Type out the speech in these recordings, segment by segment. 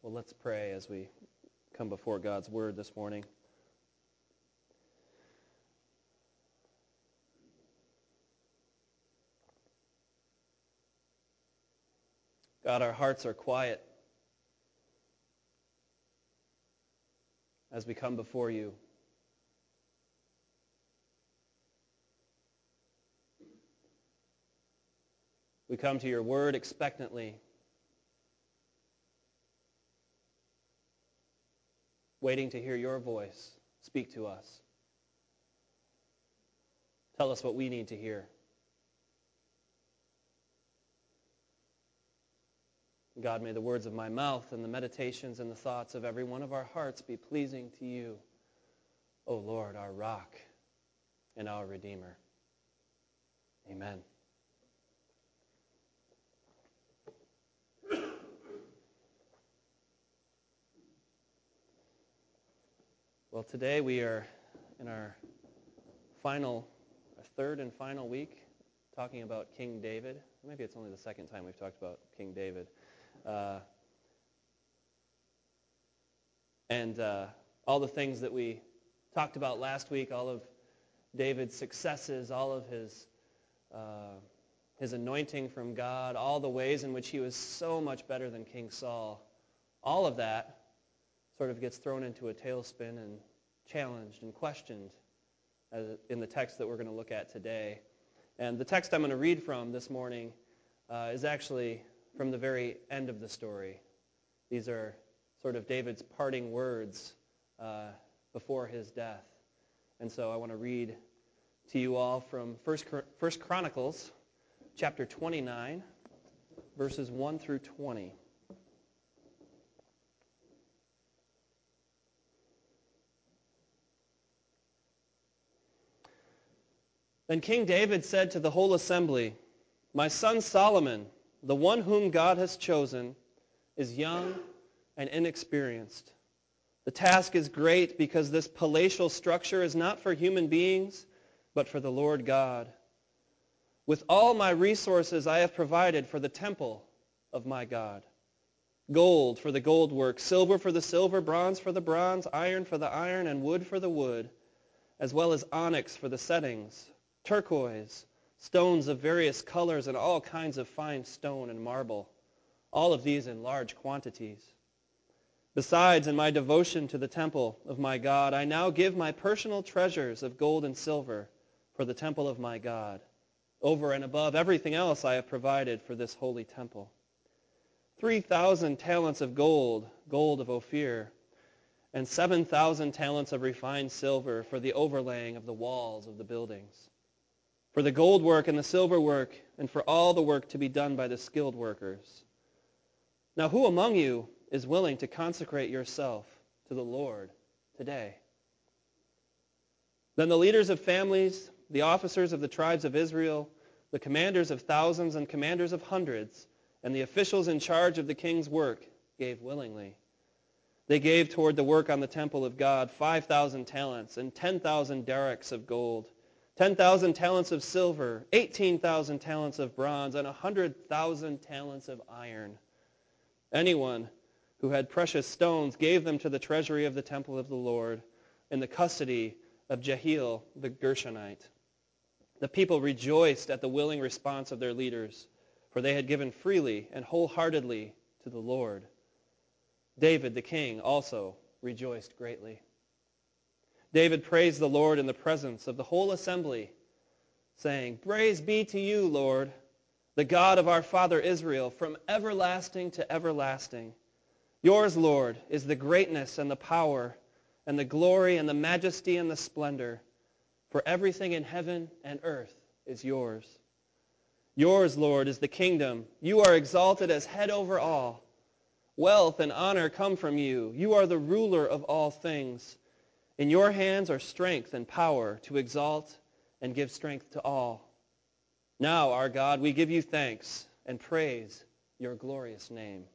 Well, let's pray as we come before God's Word this morning. God, our hearts are quiet as we come before you. We come to your Word expectantly, waiting to hear your voice speak to us. Tell us what we need to hear. God, may the words of my mouth and the meditations and the thoughts of every one of our hearts be pleasing to you, O Lord, our rock and our Redeemer. Amen. Well, today we are in our third and final week talking about King David. Maybe it's only the second time we've talked about King David. And all the things that we talked about last week, all of David's successes, all of his anointing from God, all the ways in which he was so much better than King Saul, all of that sort of gets thrown into a tailspin and challenged and questioned in the text that we're going to look at today. And the text I'm going to read from this morning is actually from the very end of the story. These are sort of David's parting words before his death. And so I want to read to you all from First Chronicles chapter 29, verses 1 through 20. Then King David said to the whole assembly, "My son Solomon, the one whom God has chosen, is young and inexperienced. The task is great because this palatial structure is not for human beings, but for the Lord God. With all my resources I have provided for the temple of my God. Gold for the gold work, silver for the silver, bronze for the bronze, iron for the iron, and wood for the wood, as well as onyx for the settings, turquoise, stones of various colors, and all kinds of fine stone and marble, all of these in large quantities. Besides, in my devotion to the temple of my God, I now give my personal treasures of gold and silver for the temple of my God, over and above everything else I have provided for this holy temple. 3,000 talents of gold, gold of Ophir, and 7,000 talents of refined silver for the overlaying of the walls of the buildings, for the gold work and the silver work, and for all the work to be done by the skilled workers. Now who among you is willing to consecrate yourself to the Lord today?" Then the leaders of families, the officers of the tribes of Israel, the commanders of thousands and commanders of hundreds, and the officials in charge of the king's work gave willingly. They gave toward the work on the temple of God 5,000 talents and 10,000 derricks of gold, 10,000 talents of silver, 18,000 talents of bronze, and 100,000 talents of iron. Anyone who had precious stones gave them to the treasury of the temple of the Lord in the custody of Jehiel the Gershonite. The people rejoiced at the willing response of their leaders, for they had given freely and wholeheartedly to the Lord. David the king also rejoiced greatly. David praised the Lord in the presence of the whole assembly, saying, "Praise be to you, Lord, the God of our father Israel, from everlasting to everlasting. Yours, Lord, is the greatness and the power and the glory and the majesty and the splendor, for everything in heaven and earth is yours. Yours, Lord, is the kingdom. You are exalted as head over all. Wealth and honor come from you. You are the ruler of all things. In your hands are strength and power to exalt and give strength to all. Now, our God, we give you thanks and praise your glorious name.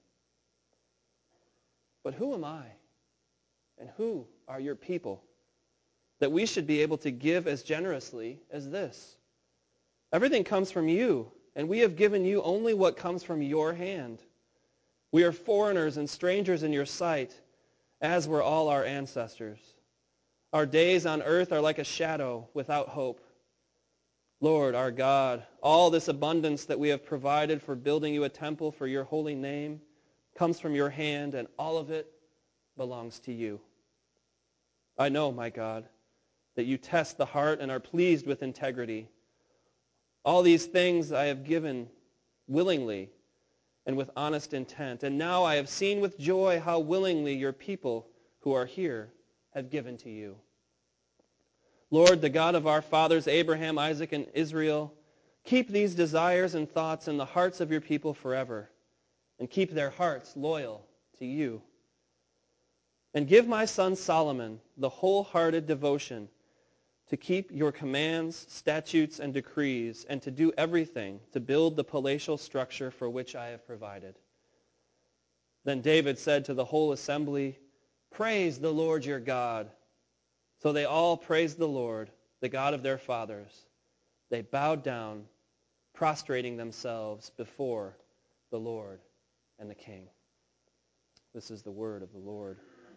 But who am I, and who are your people, that we should be able to give as generously as this? Everything comes from you, and we have given you only what comes from your hand. We are foreigners and strangers in your sight, as were all our ancestors. Our days on earth are like a shadow without hope. Lord, our God, all this abundance that we have provided for building you a temple for your holy name comes from your hand, and all of it belongs to you. I know, my God, that you test the heart and are pleased with integrity. All these things I have given willingly and with honest intent, and now I have seen with joy how willingly your people who are here have given to you. Lord, the God of our fathers, Abraham, Isaac, and Israel, keep these desires and thoughts in the hearts of your people forever, and keep their hearts loyal to you. And give my son Solomon the wholehearted devotion to keep your commands, statutes, and decrees, and to do everything to build the palatial structure for which I have provided. Then David said to the whole assembly, Praise the Lord your God. So they all praised the Lord, the God of their fathers. They bowed down, prostrating themselves before the Lord and the King. This is the word of the Lord.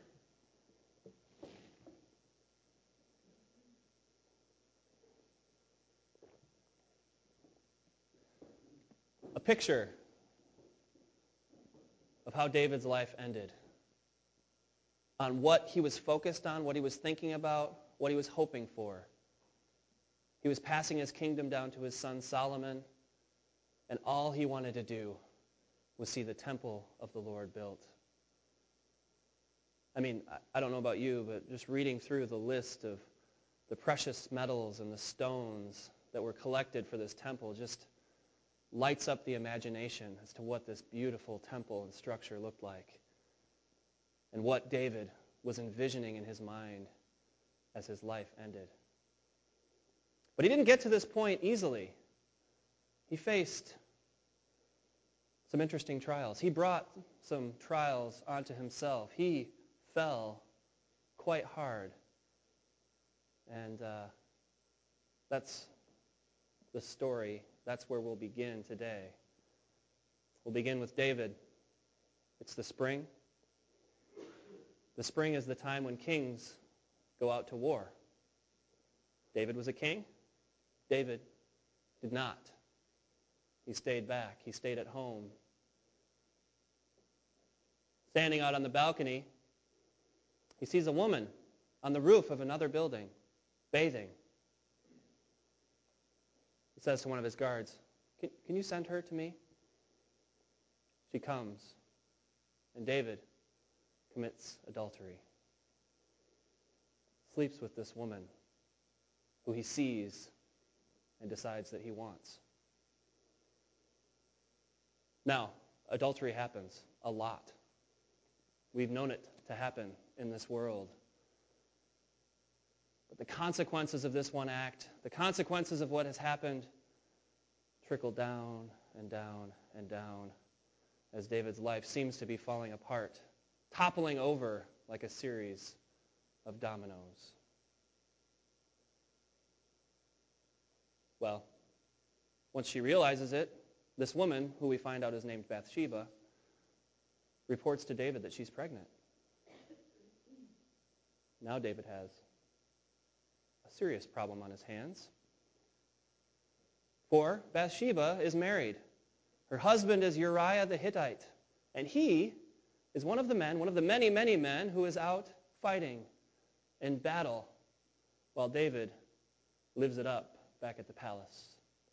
A picture of how David's life ended, on what he was focused on, what he was thinking about, what he was hoping for. He was passing his kingdom down to his son Solomon, and all he wanted to do was see the temple of the Lord built. I mean, I don't know about you, but just reading through the list of the precious metals and the stones that were collected for this temple just lights up the imagination as to what this beautiful temple and structure looked like, and what David was envisioning in his mind as his life ended. But he didn't get to this point easily. He faced some interesting trials. He brought some trials onto himself. He fell quite hard. And that's the story. That's where we'll begin today. We'll begin with David. It's the spring. The spring is the time when kings go out to war. David was a king. David did not. He stayed back. He stayed at home. Standing out on the balcony, he sees a woman on the roof of another building, bathing. He says to one of his guards, Can you send her to me? She comes, and David commits adultery. Sleeps with this woman who he sees and decides that he wants. Now, adultery happens a lot. We've known it to happen in this world. But the consequences of this one act, the consequences of what has happened, trickle down and down and down as David's life seems to be falling apart, toppling over like a series of dominoes. Well, once she realizes it, this woman, who we find out is named Bathsheba, reports to David that she's pregnant. Now David has a serious problem on his hands. For Bathsheba is married. Her husband is Uriah the Hittite, and he is one of the many, many men who is out fighting in battle while David lives it up back at the palace.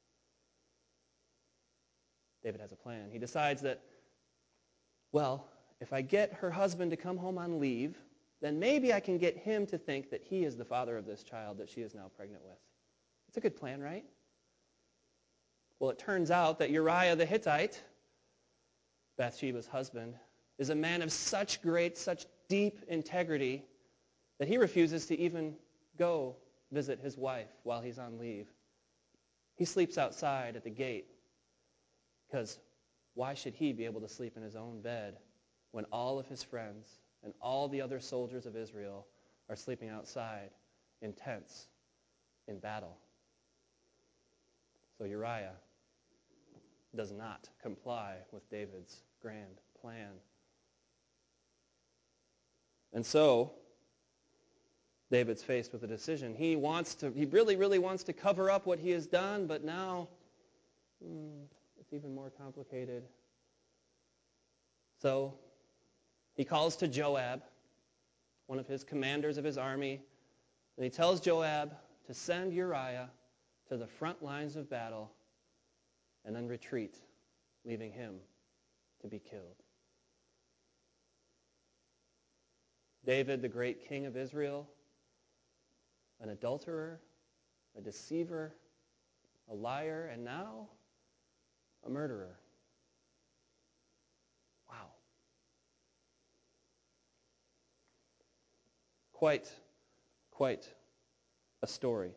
David has a plan. He decides that, well, if I get her husband to come home on leave, then maybe I can get him to think that he is the father of this child that she is now pregnant with. It's a good plan, right? Well, it turns out that Uriah the Hittite, Bathsheba's husband, is a man of such deep integrity that he refuses to even go visit his wife while he's on leave. He sleeps outside at the gate because why should he be able to sleep in his own bed when all of his friends and all the other soldiers of Israel are sleeping outside in tents in battle? So Uriah does not comply with David's grand plan. And so, David's faced with a decision. He really, really wants to cover up what he has done, but now it's even more complicated. So, he calls to Joab, one of his commanders of his army, and he tells Joab to send Uriah to the front lines of battle and then retreat, leaving him to be killed. David, the great king of Israel, an adulterer, a deceiver, a liar, and now a murderer. Wow. Quite a story.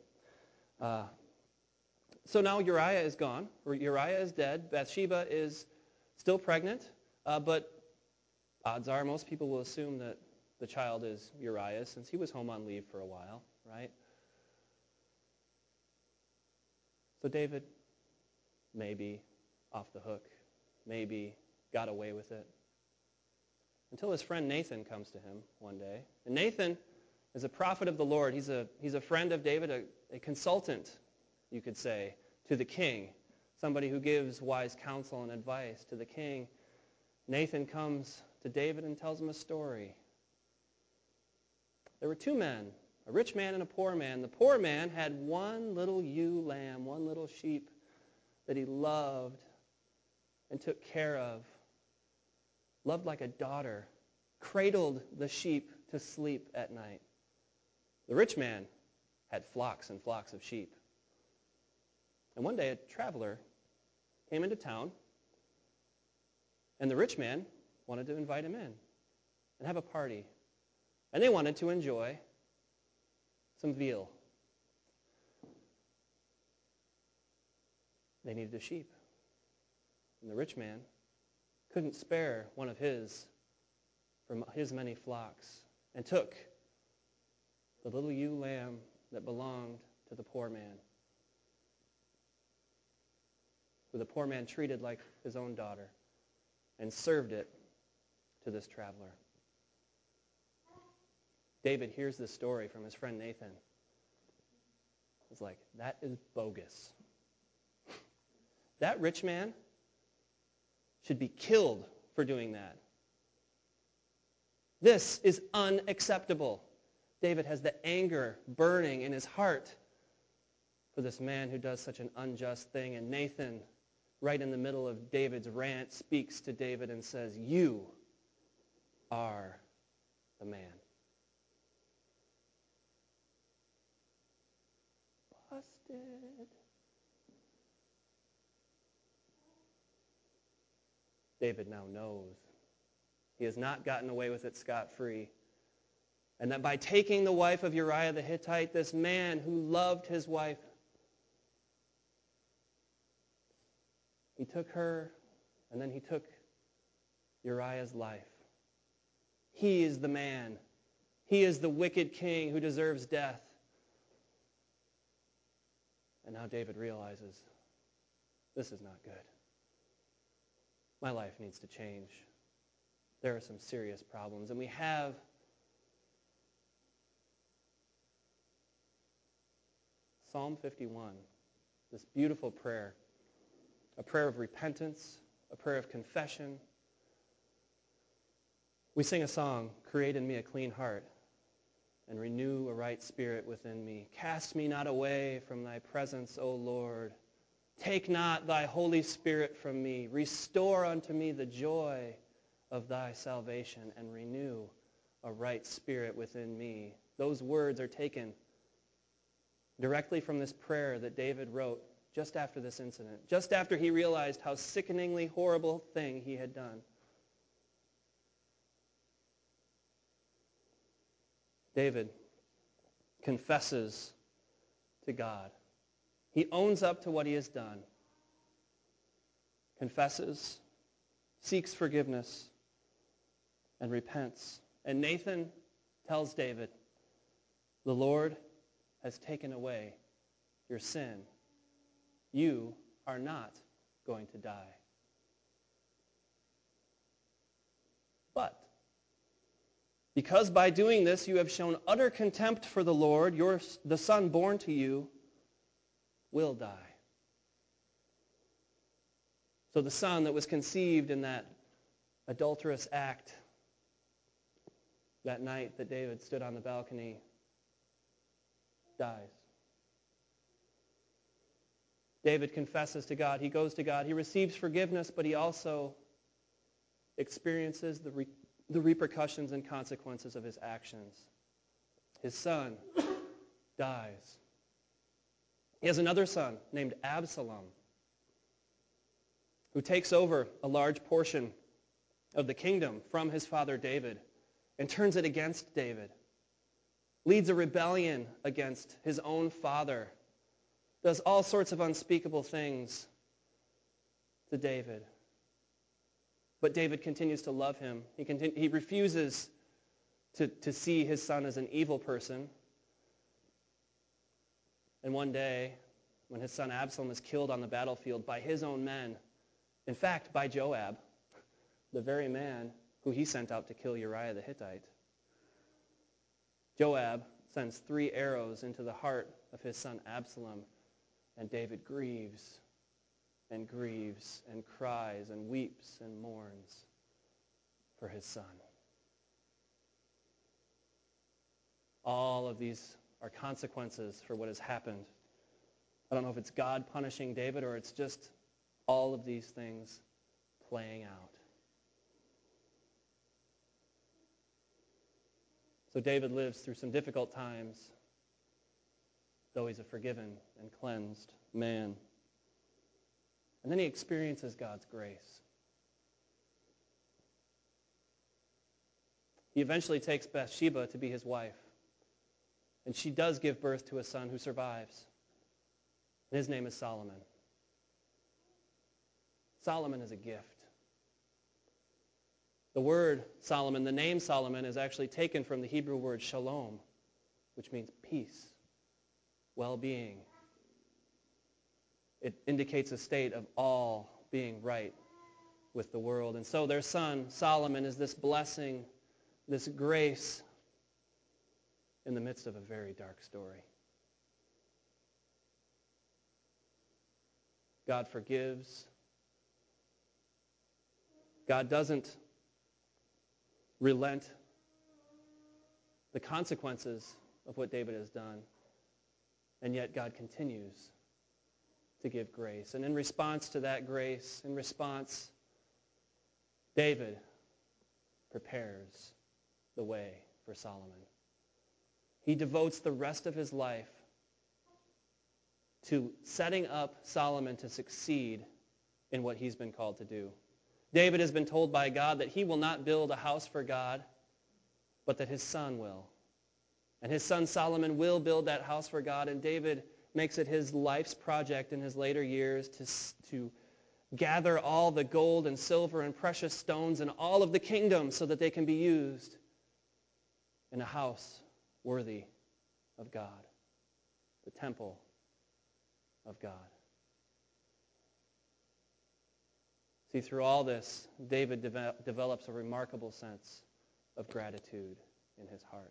So now Uriah is gone. Uriah is dead. Bathsheba is still pregnant, but odds are most people will assume that the child is Uriah since he was home on leave for a while, right? So David may be off the hook, maybe got away with it, until his friend Nathan comes to him one day. And Nathan is a prophet of the Lord. He's a friend of David, a consultant, you could say, to the king, somebody who gives wise counsel and advice to the king. Nathan comes to David and tells him a story. There were two men, a rich man and a poor man. The poor man had one little ewe lamb, one little sheep that he loved and took care of, loved like a daughter, cradled the sheep to sleep at night. The rich man had flocks and flocks of sheep. And one day a traveler came into town, and the rich man wanted to invite him in and have a party. And they wanted to enjoy some veal. They needed a sheep. And the rich man couldn't spare one of his from his many flocks and took the little ewe lamb that belonged to the poor man, who the poor man treated like his own daughter, and served it to this traveler. David hears this story from his friend Nathan. He's like, that is bogus. That rich man should be killed for doing that. This is unacceptable. David has the anger burning in his heart for this man who does such an unjust thing. And Nathan, right in the middle of David's rant, speaks to David and says, you are the man. Busted. David now knows he has not gotten away with it scot-free. And that by taking the wife of Uriah the Hittite, this man who loved his wife, he took her and then he took Uriah's life. He is the man. He is the wicked king who deserves death. And now David realizes, this is not good. My life needs to change. There are some serious problems. And we have Psalm 51, this beautiful prayer, a prayer of repentance, a prayer of confession. We sing a song, create in me a clean heart and renew a right spirit within me. Cast me not away from thy presence, O Lord. Take not thy Holy Spirit from me. Restore unto me the joy of thy salvation and renew a right spirit within me. Those words are taken directly from this prayer that David wrote just after this incident, just after he realized how sickeningly horrible thing he had done. David confesses to God. He owns up to what he has done, confesses, seeks forgiveness, and repents. And Nathan tells David, the Lord has taken away your sin. You are not going to die. But because by doing this you have shown utter contempt for the Lord, the son born to you will die. So the son that was conceived in that adulterous act that night that David stood on the balcony dies. David confesses to God. He goes to God. He receives forgiveness, but he also experiences the repercussions and consequences of his actions. His son dies. He has another son named Absalom, who takes over a large portion of the kingdom from his father David and turns it against David, leads a rebellion against his own father, does all sorts of unspeakable things to David. But David continues to love him. He refuses to see his son as an evil person. And one day, when his son Absalom is killed on the battlefield by his own men, in fact, by Joab, the very man who he sent out to kill Uriah the Hittite, Joab sends 3 arrows into the heart of his son Absalom, and David grieves and cries and weeps and mourns for his son. All of these are consequences for what has happened. I don't know if it's God punishing David or it's just all of these things playing out. So David lives through some difficult times, though he's a forgiven and cleansed man. And then he experiences God's grace. He eventually takes Bathsheba to be his wife. And she does give birth to a son who survives. And his name is Solomon. Solomon is a gift. The word Solomon, the name Solomon, is actually taken from the Hebrew word shalom, which means peace, well-being. It indicates a state of all being right with the world. And so their son, Solomon, is this blessing, this grace in the midst of a very dark story. God forgives. God doesn't relent the consequences of what David has done. And yet God continues to give grace. And in response to that grace, David prepares the way for Solomon. He devotes the rest of his life to setting up Solomon to succeed in what he's been called to do. David has been told by God that he will not build a house for God, but that his son will. And his son Solomon will build that house for God, and David makes it his life's project in his later years to gather all the gold and silver and precious stones in all of the kingdom so that they can be used in a house worthy of God, the temple of God. See, through all this, David develops a remarkable sense of gratitude in his heart.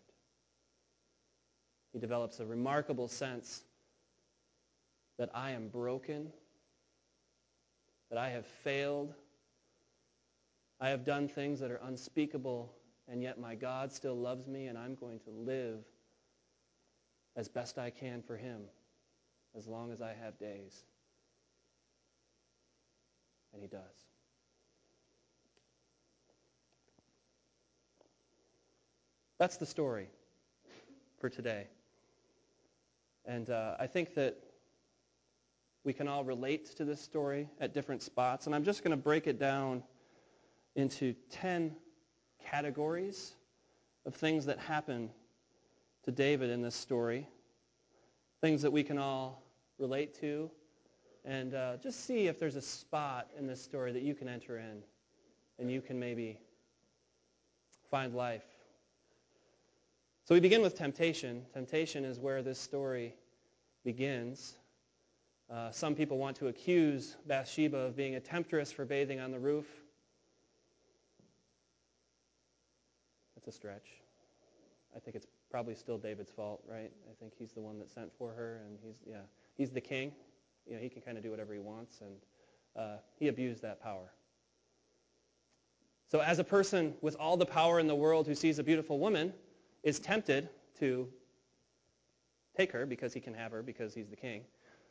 He develops a remarkable sense that I am broken, that I have failed, I have done things that are unspeakable, and yet my God still loves me, and I'm going to live as best I can for him as long as I have days. And he does. That's the story for today. And I think that we can all relate to this story at different spots. And I'm just going to break it down into 10 categories of things that happen to David in this story, things that we can all relate to, and just see if there's a spot in this story that you can enter in and you can maybe find life. So we begin with temptation. Temptation is where this story begins. Some people want to accuse Bathsheba of being a temptress for bathing on the roof. That's a stretch. I think it's probably still David's fault, right? I think he's the one that sent for her, and he's the king. He can kind of do whatever he wants, and he abused that power. So as a person with all the power in the world who sees a beautiful woman is tempted to take her because he can have her because he's the king,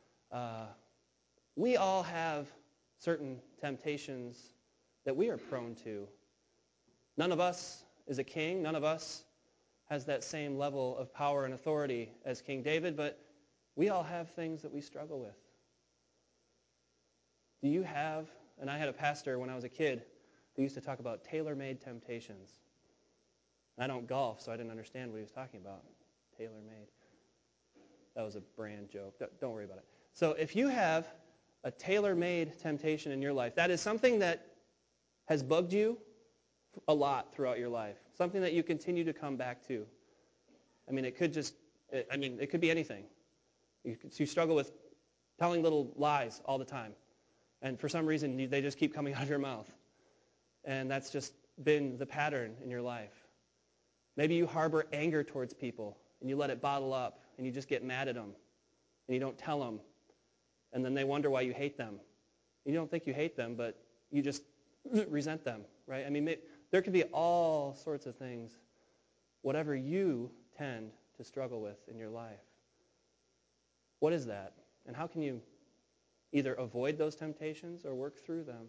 we all have certain temptations that we are prone to. None of us is a king. None of us has that same level of power and authority as King David, but we all have things that we struggle with. Do you have, and I had a pastor when I was a kid who used to talk about tailor-made temptations. I don't golf, so I didn't understand what he was talking about. Tailor-made. That was a brand joke. Don't worry about it. So if you have a tailor-made temptation in your life, that is something that has bugged you a lot throughout your life, something that you continue to come back to. I mean, it could be anything. You struggle with telling little lies all the time, and for some reason they just keep coming out of your mouth, and that's just been the pattern in your life. Maybe you harbor anger towards people, and you let it bottle up, and you just get mad at them, and you don't tell them, and then they wonder why you hate them. You don't think you hate them, but you just resent them, right? I mean, there could be all sorts of things, whatever you tend to struggle with in your life. What is that? And how can you either avoid those temptations or work through them?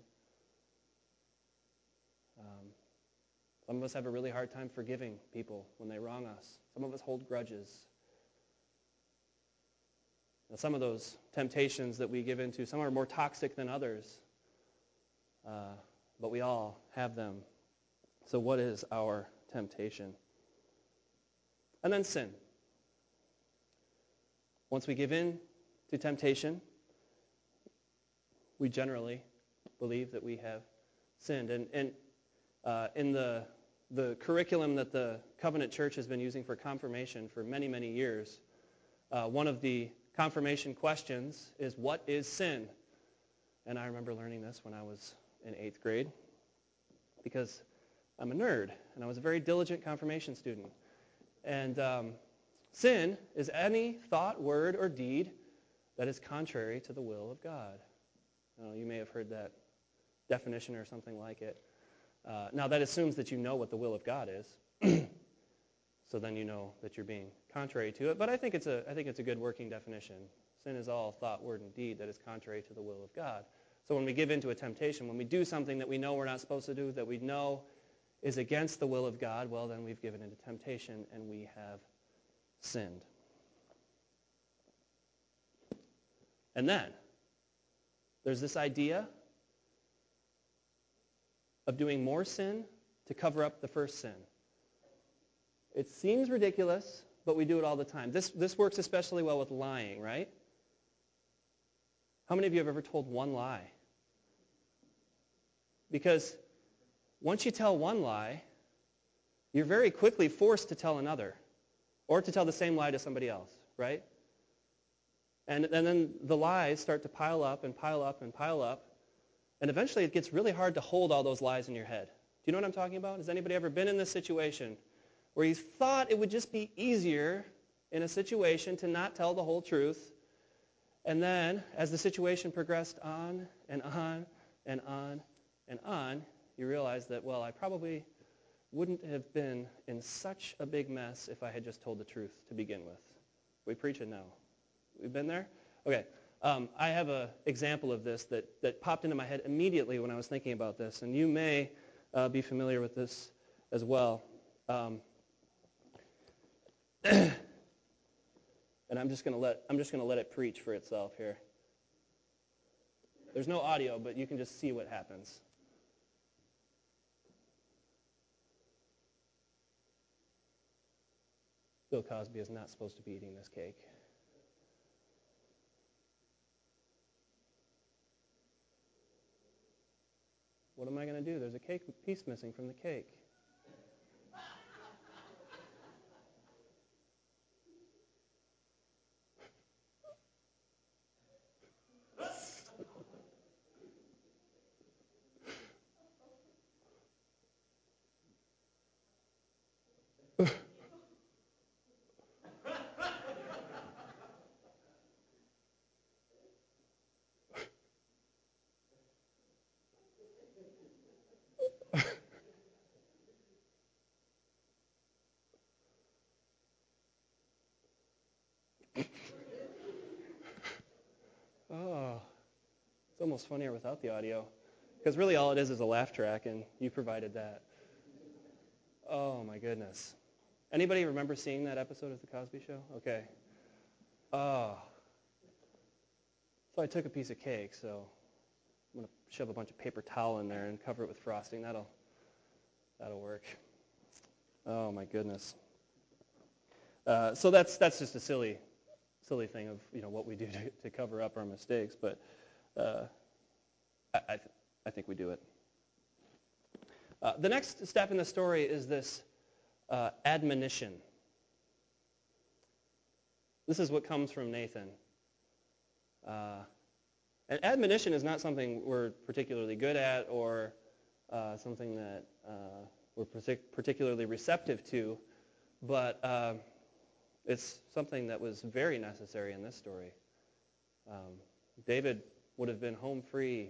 Some of us have a really hard time forgiving people when they wrong us. Some of us hold grudges. Now, some of those temptations that we give into, some are more toxic than others, but we all have them. So what is our temptation? And then sin. Once we give in to temptation, we generally believe that we have sinned. And in the curriculum that the Covenant Church has been using for confirmation for many, many years, one of the confirmation questions is, what is sin? And I remember learning this when I was in 8th grade because I'm a nerd, and I was a very diligent confirmation student. And sin is any thought, word, or deed that is contrary to the will of God. You may have heard that definition or something like it. Now, that assumes that you know what the will of God is, so then you know that you're being contrary to it. But I think it's a good working definition. Sin is all thought, word, and deed that is contrary to the will of God. So when we give into a temptation, when we do something that we know we're not supposed to do, that we know is against the will of God, well, then we've given into temptation and we have sinned. And then there's this idea of doing more sin to cover up the first sin. It seems ridiculous, but we do it all the time. This works especially well with lying, right? How many of you have ever told one lie? Because once you tell one lie, you're very quickly forced to tell another, or to tell the same lie to somebody else, right? And then the lies start to pile up and pile up and pile up, and eventually it gets really hard to hold all those lies in your head. Do you know what I'm talking about? Has anybody ever been in this situation where you thought it would just be easier in a situation to not tell the whole truth, and then as the situation progressed on and on and on and on, you realize that, well, I probably wouldn't have been in such a big mess if I had just told the truth to begin with. We preach it now. We've been there? Okay. I have an example of this that popped into my head immediately when I was thinking about this, and you may be familiar with this as well. And I'm just going to let it preach for itself here. There's no audio, but you can just see what happens. Bill Cosby is not supposed to be eating this cake. What am I going to do? There's a cake piece missing from the cake. Oh, it's almost funnier without the audio. Because really all it is a laugh track, and you provided that. Oh, my goodness. Anybody remember seeing that episode of The Cosby Show? Okay. Oh. So I took a piece of cake, so I'm going to shove a bunch of paper towel in there and cover it with frosting. That'll work. Oh, my goodness. So that's just a silly thing of what we do to cover up our mistakes, but I think we do it. The next step in the story is this admonition. This is what comes from Nathan. And admonition is not something we're particularly good at or something that we're particularly receptive to, but it's something that was very necessary in this story. David would have been home free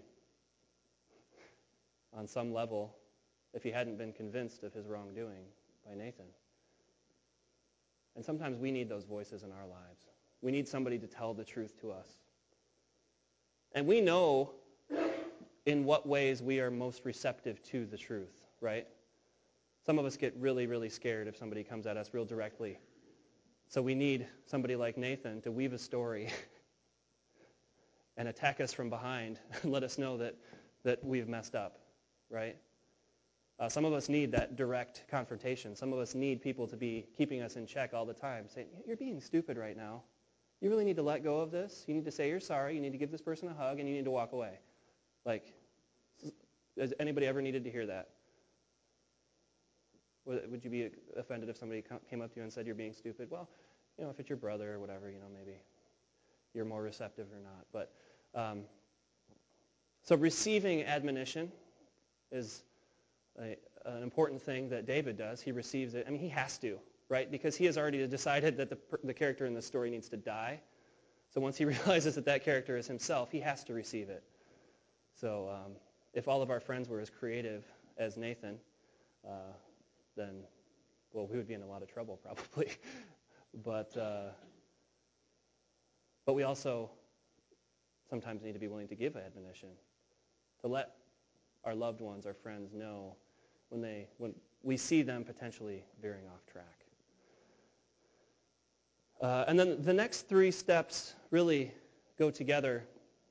on some level if he hadn't been convinced of his wrongdoing by Nathan. And sometimes we need those voices in our lives. We need somebody to tell the truth to us. And we know in what ways we are most receptive to the truth, right? Some of us get really, really scared if somebody comes at us real directly. So we need somebody like Nathan to weave a story and attack us from behind and let us know that we've messed up, right? Some of us need that direct confrontation. Some of us need people to be keeping us in check all the time, saying, you're being stupid right now. You really need to let go of this. You need to say you're sorry. You need to give this person a hug, and you need to walk away. Like, has anybody ever needed to hear that? Would you be offended if somebody came up to you and said you're being stupid? Well, if it's your brother or whatever, maybe you're more receptive or not. But so receiving admonition is an important thing that David does. He receives it. I mean, he has to, right? Because he has already decided that the character in the story needs to die. So once he realizes that character is himself, he has to receive it. So if all of our friends were as creative as Nathan, then, well, we would be in a lot of trouble probably. But we also sometimes need to be willing to give admonition, to let our loved ones, our friends, know when we see them potentially veering off track. And then the next three steps really go together,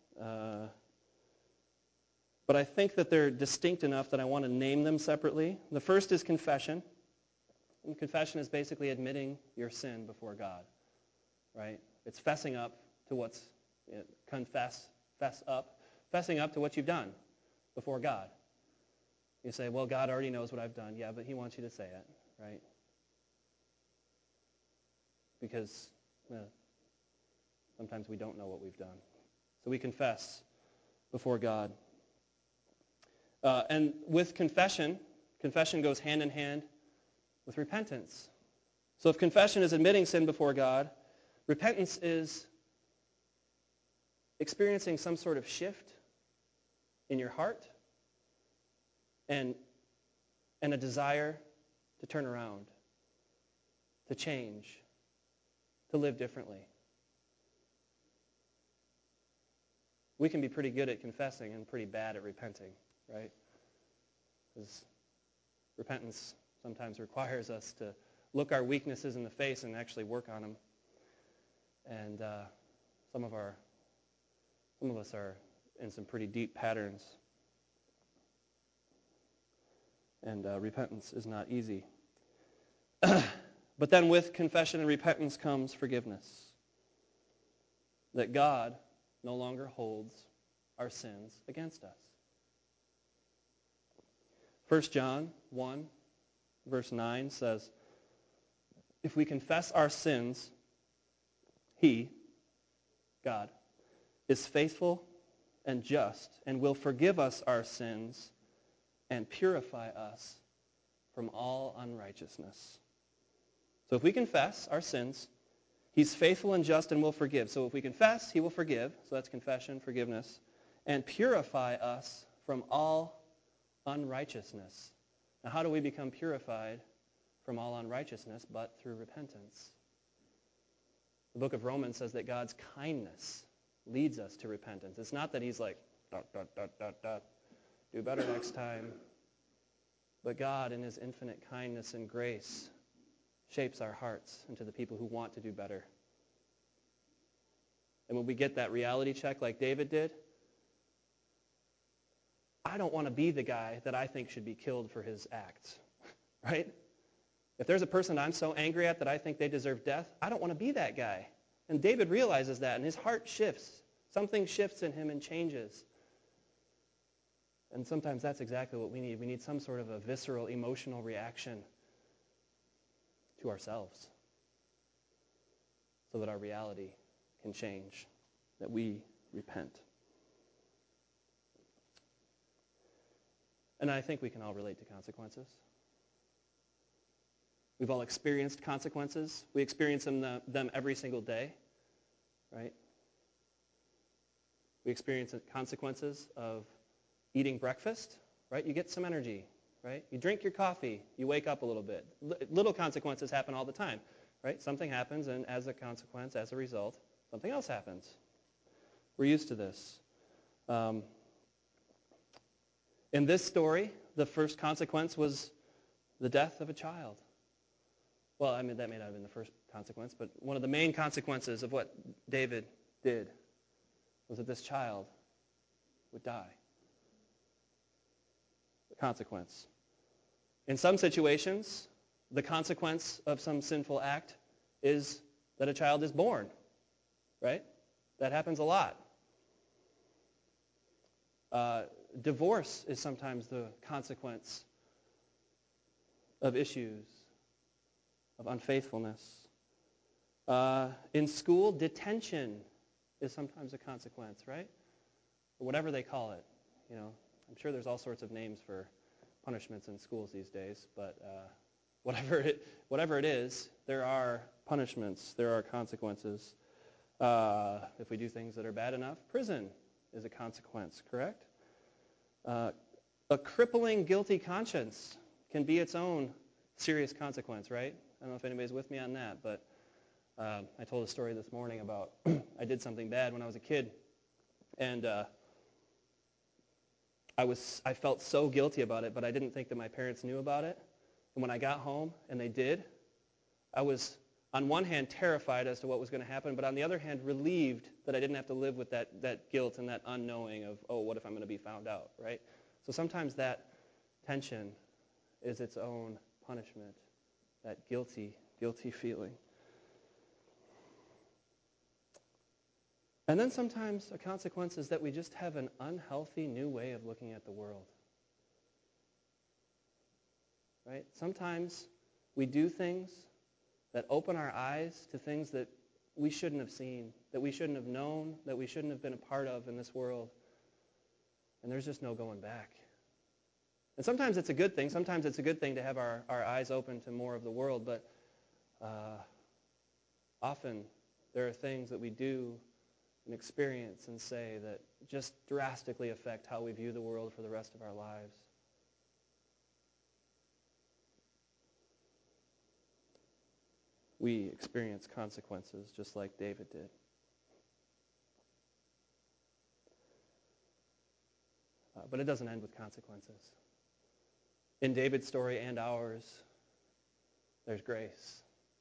but I think that they're distinct enough that I want to name them separately. The first is confession. And confession is basically admitting your sin before God, right? It's fessing up to fessing up to what you've done before God. You say, well, God already knows what I've done. Yeah, but he wants you to say it, right? Because sometimes we don't know what we've done. So we confess before God. And with confession goes hand in hand with repentance. So if confession is admitting sin before God, repentance is experiencing some sort of shift in your heart and a desire to turn around, to change, to live differently. We can be pretty good at confessing and pretty bad at repenting, right? Because repentance sometimes requires us to look our weaknesses in the face and actually work on them. And some of us are in some pretty deep patterns. And repentance is not easy. But then with confession and repentance comes forgiveness. That God no longer holds our sins against us. 1 John 1, verse 9 says, if we confess our sins, he, God, is faithful and just and will forgive us our sins and purify us from all unrighteousness. So if we confess our sins, he's faithful and just and will forgive. So if we confess, he will forgive. So that's confession, forgiveness. And purify us from all unrighteousness. Now how do we become purified from all unrighteousness but through repentance? The book of Romans says that God's kindness leads us to repentance. It's not that he's like, do better next time. But God, in his infinite kindness and grace, shapes our hearts into the people who want to do better. And when we get that reality check like David did, I don't want to be the guy that I think should be killed for his acts, right? If there's a person I'm so angry at that I think they deserve death, I don't want to be that guy. And David realizes that, and his heart shifts. Something shifts in him and changes. And sometimes that's exactly what we need. We need some sort of a visceral, emotional reaction to ourselves so that our reality can change, that we repent. And I think we can all relate to consequences. We've all experienced consequences. We experience them every single day, right? We experience the consequences of eating breakfast, right? You get some energy, right? You drink your coffee, you wake up a little bit. Little consequences happen all the time, right? Something happens, and as a consequence, as a result, something else happens. We're used to this. In this story, the first consequence was the death of a child. Well, I mean, that may not have been the first consequence, but one of the main consequences of what David did was that this child would die. The consequence. In some situations, the consequence of some sinful act is that a child is born, right? That happens a lot. Divorce is sometimes the consequence of issues of unfaithfulness. In school, detention is sometimes a consequence, right? Or whatever they call it. You know, I'm sure there's all sorts of names for punishments in schools these days, but whatever it is, there are punishments, there are consequences. If we do things that are bad enough, prison is a consequence, correct? A crippling guilty conscience can be its own serious consequence, right? I don't know if anybody's with me on that, but I told a story this morning about I did something bad when I was a kid, and I felt so guilty about it, but I didn't think that my parents knew about it. And when I got home and they did, I was on one hand terrified as to what was going to happen, but on the other hand relieved that I didn't have to live with that guilt and that unknowing of, oh, what if I'm going to be found out, right? So sometimes that tension is its own punishment, that guilty feeling. And then sometimes a consequence is that we just have an unhealthy new way of looking at the world. Right? Sometimes we do things that open our eyes to things that we shouldn't have seen, that we shouldn't have known, that we shouldn't have been a part of in this world. And there's just no going back. And sometimes it's a good thing. Sometimes it's a good thing to have our eyes open to more of the world, but often there are things that we do and experience and say that just drastically affect how we view the world for the rest of our lives. We experience consequences just like David did. But it doesn't end with consequences. In David's story and ours, there's grace.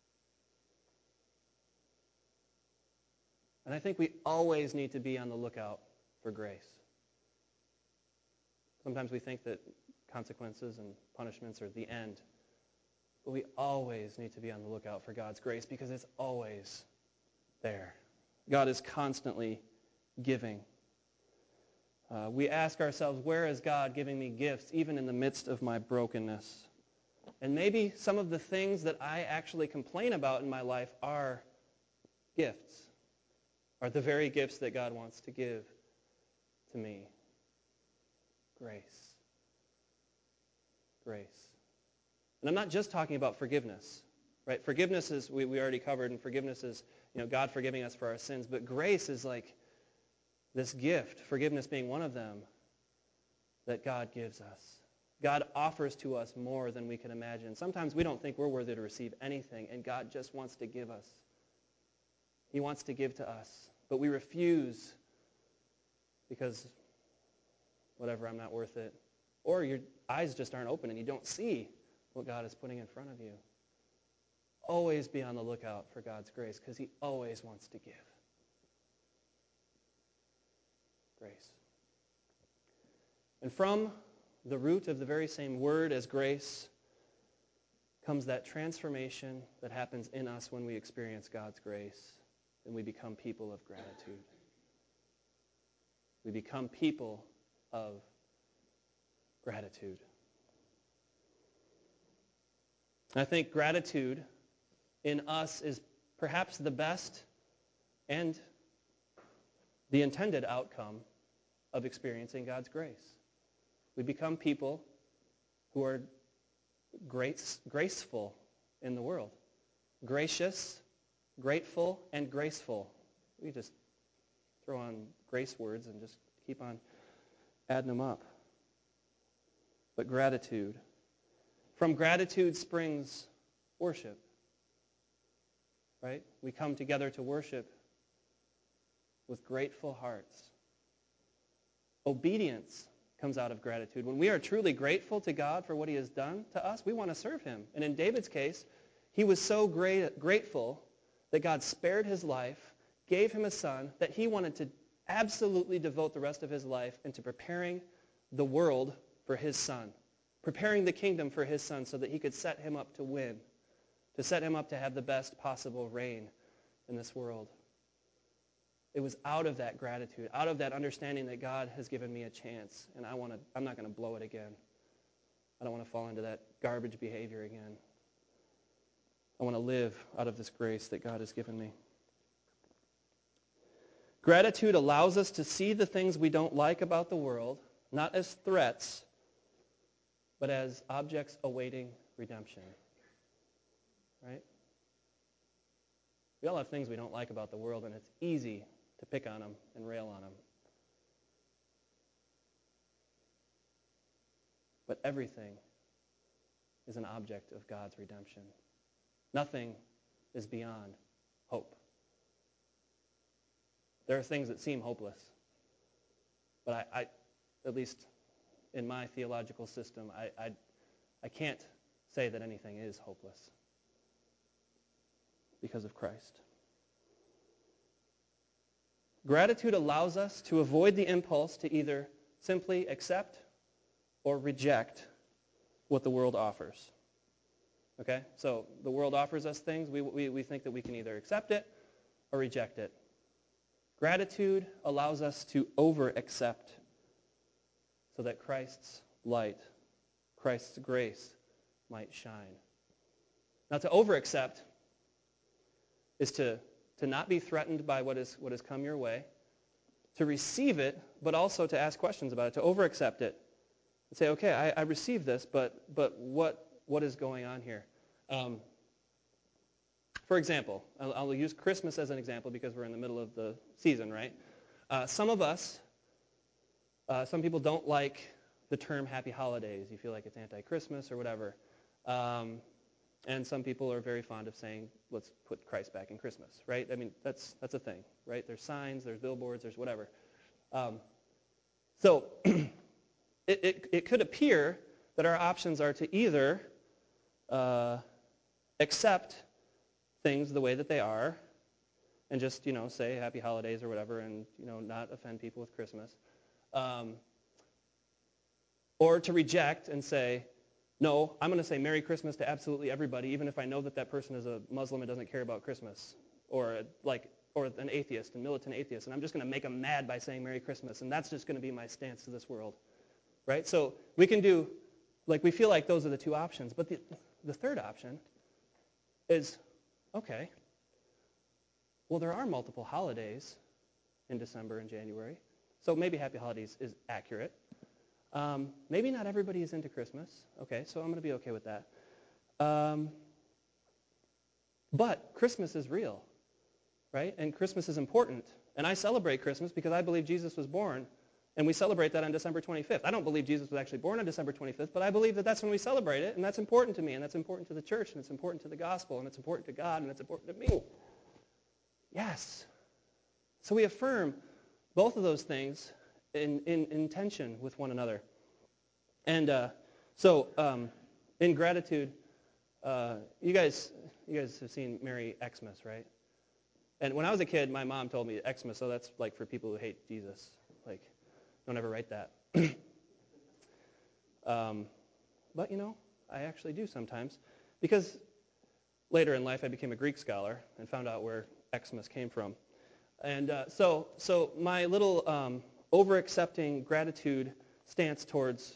And I think we always need to be on the lookout for grace. Sometimes we think that consequences and punishments are the end. But we always need to be on the lookout for God's grace because it's always there. God is constantly giving. We ask ourselves, where is God giving me gifts even in the midst of my brokenness? And maybe some of the things that I actually complain about in my life are gifts, are the very gifts that God wants to give to me. Grace. Grace. And I'm not just talking about forgiveness, right? Forgiveness is, we already covered, and forgiveness is, God forgiving us for our sins. But grace is like this gift, forgiveness being one of them, that God gives us. God offers to us more than we can imagine. Sometimes we don't think we're worthy to receive anything, and God just wants to give us. He wants to give to us. But we refuse because, whatever, I'm not worth it. Or your eyes just aren't open and you don't see what God is putting in front of you. Always be on the lookout for God's grace because he always wants to give. Grace. And from the root of the very same word as grace comes that transformation that happens in us when we experience God's grace, and we become people of gratitude. We become people of gratitude. I think gratitude in us is perhaps the best and the intended outcome of experiencing God's grace. We become people who are graceful in the world. Gracious, grateful, and graceful. We just throw on grace words and just keep on adding them up. But gratitude. From gratitude springs worship. Right? We come together to worship with grateful hearts. Obedience comes out of gratitude. When we are truly grateful to God for what he has done to us, we want to serve him. And in David's case, he was so grateful that God spared his life, gave him a son, that he wanted to absolutely devote the rest of his life into preparing the world for his son, preparing the kingdom for his son so that he could set him up to win, to set him up to have the best possible reign in this world. It was out of that gratitude, out of that understanding that God has given me a chance, and I'm not going to blow it again. I don't want to fall into that garbage behavior again. I want to live out of this grace that God has given me. Gratitude allows us to see the things we don't like about the world, not as threats, but as objects awaiting redemption. Right? We all have things we don't like about the world, and it's easy to pick on them and rail on them. But everything is an object of God's redemption. Nothing is beyond hope. There are things that seem hopeless, but I at least in my theological system, I can't say that anything is hopeless because of Christ. Gratitude allows us to avoid the impulse to either simply accept or reject what the world offers. Okay? So the world offers us things. We think that we can either accept it or reject it. Gratitude allows us to over-accept so that Christ's light, Christ's grace might shine. Now, to over-accept is to not be threatened by what has come your way, to receive it, but also to ask questions about it, to over-accept it, and say, okay, I received this, but what is going on here? For example, I'll use Christmas as an example because we're in the middle of the season, right? Some people don't like the term Happy Holidays. You feel like it's anti-Christmas or whatever. And some people are very fond of saying, let's put Christ back in Christmas, right? I mean, that's a thing, right? There's signs, there's billboards, there's whatever. So it could appear that our options are to either accept things the way that they are and just, say Happy Holidays or whatever and, not offend people with Christmas. Or to reject and say, no, I'm going to say Merry Christmas to absolutely everybody, even if I know that person is a Muslim and doesn't care about Christmas, or an atheist, a militant atheist, and I'm just going to make them mad by saying Merry Christmas, and that's just going to be my stance to this world, right? So we can do, we feel like those are the two options, but the third option is, okay, well, there are multiple holidays in December and January, so maybe Happy Holidays is accurate. Maybe not everybody is into Christmas. Okay, so I'm going to be okay with that. But Christmas is real, right? And Christmas is important. And I celebrate Christmas because I believe Jesus was born, and we celebrate that on December 25th. I don't believe Jesus was actually born on December 25th, but I believe that that's when we celebrate it, and that's important to me, and that's important to the church, and it's important to the gospel, and it's important to God, and it's important to me. Yes. So we affirm both of those things in tension with one another. And in gratitude, you guys have seen Merry Xmas, right? And when I was a kid, my mom told me Xmas, so that's like for people who hate Jesus. Like, don't ever write that. But, I actually do sometimes. Because later in life, I became a Greek scholar and found out where Xmas came from. And so my little over-accepting gratitude stance towards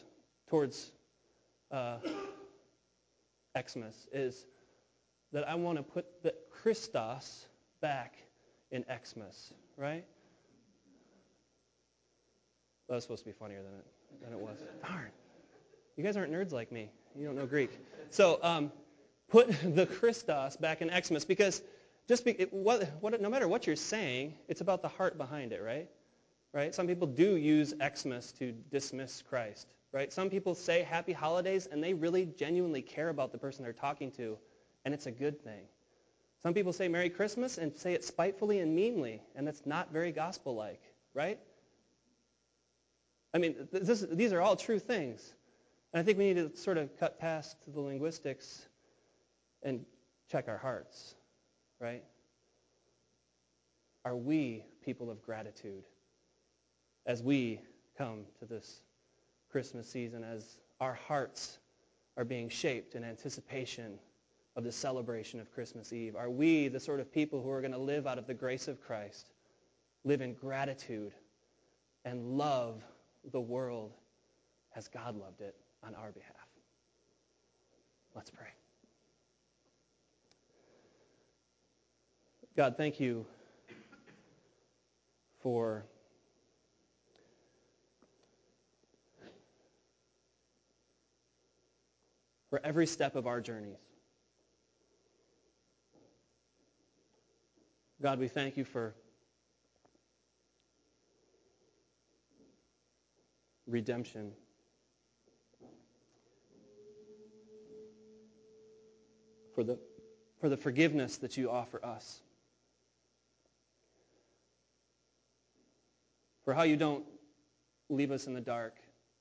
Xmas is that I want to put the Christos back in Xmas, right? That was supposed to be funnier than it was. Darn. You guys aren't nerds like me. You don't know Greek. So put the Christos back in Xmas because no matter what you're saying, it's about the heart behind it, right? Right? Some people do use Xmas to dismiss Christ, right? Some people say happy holidays, and they really genuinely care about the person they're talking to, and it's a good thing. Some people say Merry Christmas and say it spitefully and meanly, and that's not very gospel-like, right? I mean, these are all true things. And I think we need to sort of cut past the linguistics and check our hearts, right? Are we people of gratitude as we come to this Christmas season, as our hearts are being shaped in anticipation of the celebration of Christmas Eve? Are we the sort of people who are going to live out of the grace of Christ, live in gratitude, and love the world as God loved it on our behalf? Let's pray. God, thank you for every step of our journeys. God, we thank you for redemption. For the forgiveness that you offer us. For how you don't leave us in the dark,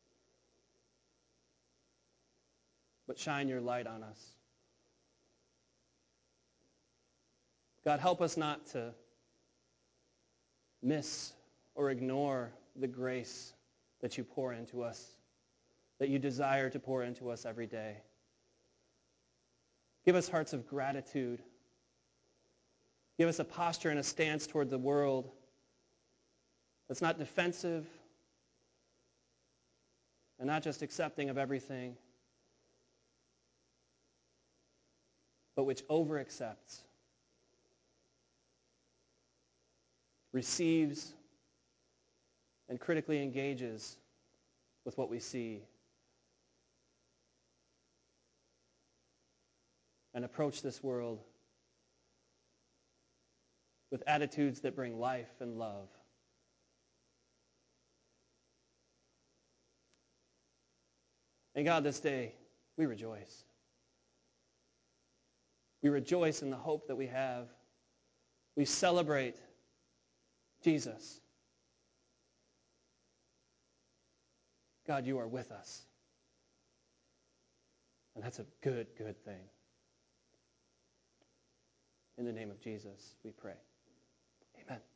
but shine your light on us. God, help us not to miss or ignore the grace that you pour into us, that you desire to pour into us every day. Give us hearts of gratitude. Give us a posture and a stance toward the world that's not defensive and not just accepting of everything, but which over-accepts, receives, and critically engages with what we see, and approach this world with attitudes that bring life and love. And God, this day, we rejoice. We rejoice in the hope that we have. We celebrate Jesus. God, you are with us. And that's a good, good thing. In the name of Jesus, we pray. Amen.